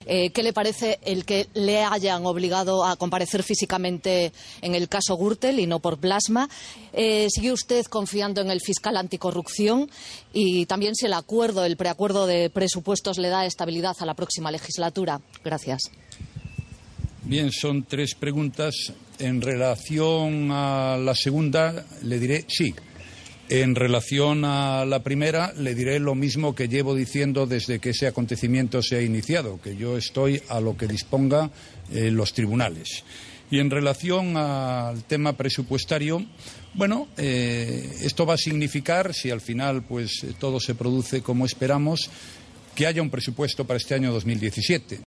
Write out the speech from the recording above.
¿Qué le parece el que le hayan obligado a comparecer físicamente en el caso Gürtel y no por plasma? ¿Sigue usted confiando en el fiscal anticorrupción? Y también si el preacuerdo de presupuestos le da estabilidad a la próxima legislatura. Gracias. Bien, son 3 preguntas. En relación a la segunda, le diré sí. En relación a la primera, le diré lo mismo que llevo diciendo desde que ese acontecimiento se ha iniciado, que yo estoy a lo que disponga los tribunales. Y en relación al tema presupuestario, bueno, esto va a significar, si al final pues todo se produce como esperamos, que haya un presupuesto para este año 2017.